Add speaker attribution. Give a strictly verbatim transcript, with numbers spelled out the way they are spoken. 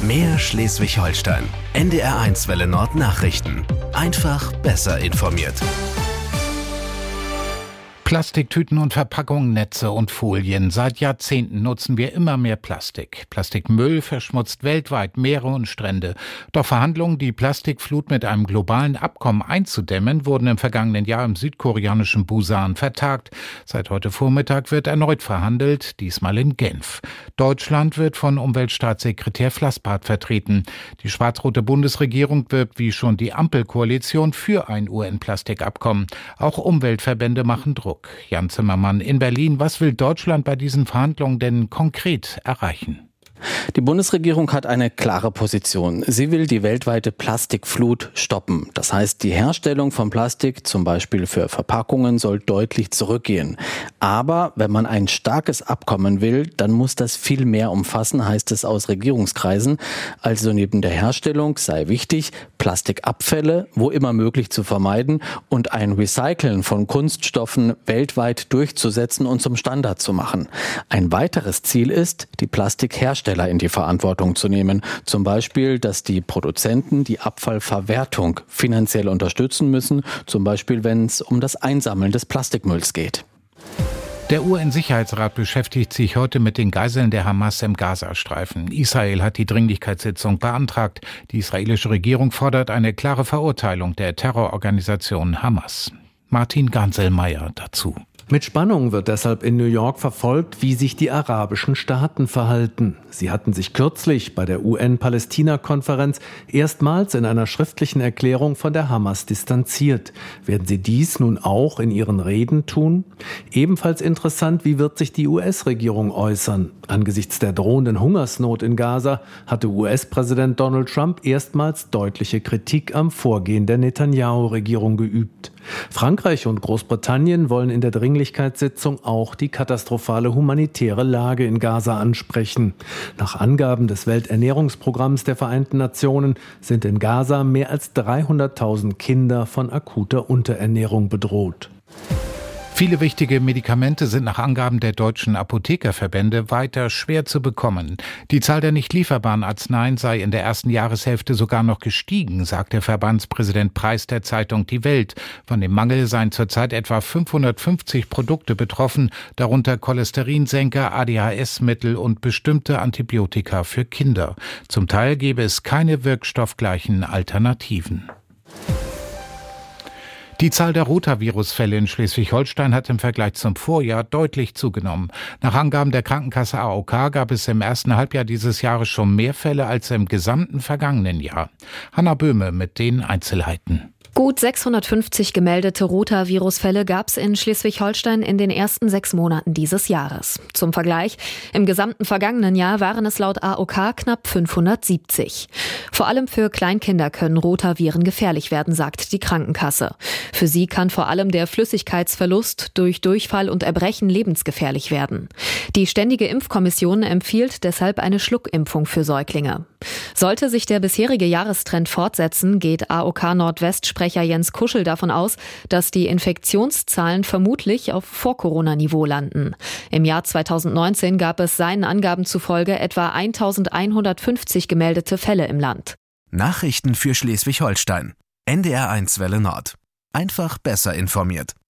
Speaker 1: Mehr Schleswig-Holstein. N D R eins Welle Nord Nachrichten. Einfach besser informiert.
Speaker 2: Plastiktüten und Verpackungen, Netze und Folien. Seit Jahrzehnten nutzen wir immer mehr Plastik. Plastikmüll verschmutzt weltweit Meere und Strände. Doch Verhandlungen, die Plastikflut mit einem globalen Abkommen einzudämmen, wurden im vergangenen Jahr im südkoreanischen Busan vertagt. Seit heute Vormittag wird erneut verhandelt, diesmal in Genf. Deutschland wird von Umweltstaatssekretär Flassbart vertreten. Die schwarz-rote Bundesregierung wirbt wie schon die Ampelkoalition für ein U N-Plastikabkommen. Auch Umweltverbände machen Druck. Jan Zimmermann in Berlin. Was will Deutschland bei diesen Verhandlungen denn konkret erreichen?
Speaker 3: Die Bundesregierung hat eine klare Position. Sie will die weltweite Plastikflut stoppen. Das heißt, die Herstellung von Plastik, zum Beispiel für Verpackungen, soll deutlich zurückgehen. Aber wenn man ein starkes Abkommen will, dann muss das viel mehr umfassen, heißt es aus Regierungskreisen. Also neben der Herstellung sei wichtig, Plastikabfälle, wo immer möglich, zu vermeiden und ein Recyceln von Kunststoffen weltweit durchzusetzen und zum Standard zu machen. Ein weiteres Ziel ist, die Plastikherstellung in die Verantwortung zu nehmen. Zum Beispiel, dass die Produzenten die Abfallverwertung finanziell unterstützen müssen, zum Beispiel, wenn es um das Einsammeln des Plastikmülls geht.
Speaker 2: Der U N-Sicherheitsrat beschäftigt sich heute mit den Geiseln der Hamas im Gazastreifen. Israel hat die Dringlichkeitssitzung beantragt. Die israelische Regierung fordert eine klare Verurteilung der Terrororganisation Hamas. Martin Ganselmeier dazu.
Speaker 4: Mit Spannung wird deshalb in New York verfolgt, wie sich die arabischen Staaten verhalten. Sie hatten sich kürzlich bei der U N-Palästina-Konferenz erstmals in einer schriftlichen Erklärung von der Hamas distanziert. Werden sie dies nun auch in ihren Reden tun? Ebenfalls interessant, wie wird sich die U S-Regierung äußern? Angesichts der drohenden Hungersnot in Gaza hatte U S-Präsident Donald Trump erstmals deutliche Kritik am Vorgehen der Netanyahu-Regierung geübt. Frankreich und Großbritannien wollen in der Dringlichkeitssitzung auch die katastrophale humanitäre Lage in Gaza ansprechen. Nach Angaben des Welternährungsprogramms der Vereinten Nationen sind in Gaza mehr als dreihunderttausend Kinder von akuter Unterernährung bedroht.
Speaker 2: Viele wichtige Medikamente sind nach Angaben der deutschen Apothekerverbände weiter schwer zu bekommen. Die Zahl der nicht lieferbaren Arzneien sei in der ersten Jahreshälfte sogar noch gestiegen, sagt der Verbandspräsident Preis der Zeitung Die Welt. Von dem Mangel seien zurzeit etwa fünfhundertfünfzig Produkte betroffen, darunter Cholesterinsenker, A D H S-Mittel und bestimmte Antibiotika für Kinder. Zum Teil gäbe es keine wirkstoffgleichen Alternativen. Die Zahl der Rotavirus-Fälle in Schleswig-Holstein hat im Vergleich zum Vorjahr deutlich zugenommen. Nach Angaben der Krankenkasse A O K gab es im ersten Halbjahr dieses Jahres schon mehr Fälle als im gesamten vergangenen Jahr. Hanna Böhme mit den Einzelheiten.
Speaker 5: Gut sechshundertfünfzig gemeldete Rotavirus-Fälle gab es in Schleswig-Holstein in den ersten sechs Monaten dieses Jahres. Zum Vergleich, im gesamten vergangenen Jahr waren es laut A O K knapp fünfhundertsiebzig. Vor allem für Kleinkinder können Rotaviren gefährlich werden, sagt die Krankenkasse. Für sie kann vor allem der Flüssigkeitsverlust durch Durchfall und Erbrechen lebensgefährlich werden. Die Ständige Impfkommission empfiehlt deshalb eine Schluckimpfung für Säuglinge. Sollte sich der bisherige Jahrestrend fortsetzen, geht A O K Nordwest-Sprecher Jens Kuschel davon aus, dass die Infektionszahlen vermutlich auf Vor-Corona-Niveau landen. Im Jahr zweitausendneunzehn gab es seinen Angaben zufolge etwa eintausendeinhundertfünfzig gemeldete Fälle im Land.
Speaker 1: Nachrichten für Schleswig-Holstein. N D R eins Welle Nord. Einfach besser informiert.